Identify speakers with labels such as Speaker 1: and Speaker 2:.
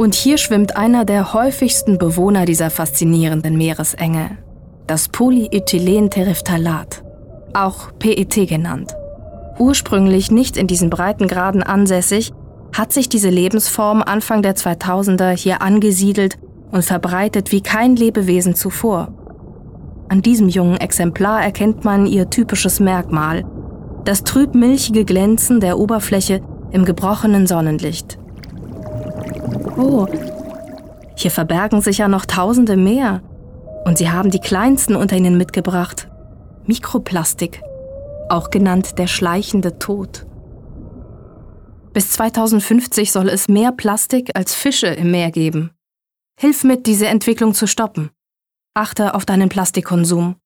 Speaker 1: Und hier schwimmt einer der häufigsten Bewohner dieser faszinierenden Meeresenge, das Polyethylenterephthalat, auch PET genannt. Ursprünglich nicht in diesen Breitengraden ansässig, hat sich diese Lebensform Anfang der 2000er hier angesiedelt und verbreitet wie kein Lebewesen zuvor. An diesem jungen Exemplar erkennt man ihr typisches Merkmal, das trüb-milchige Glänzen der Oberfläche im gebrochenen Sonnenlicht. Oh, hier verbergen sich ja noch Tausende mehr. Und sie haben die kleinsten unter ihnen mitgebracht. Mikroplastik, auch genannt der schleichende Tod. Bis 2050 soll es mehr Plastik als Fische im Meer geben. Hilf mit, diese Entwicklung zu stoppen. Achte auf deinen Plastikkonsum.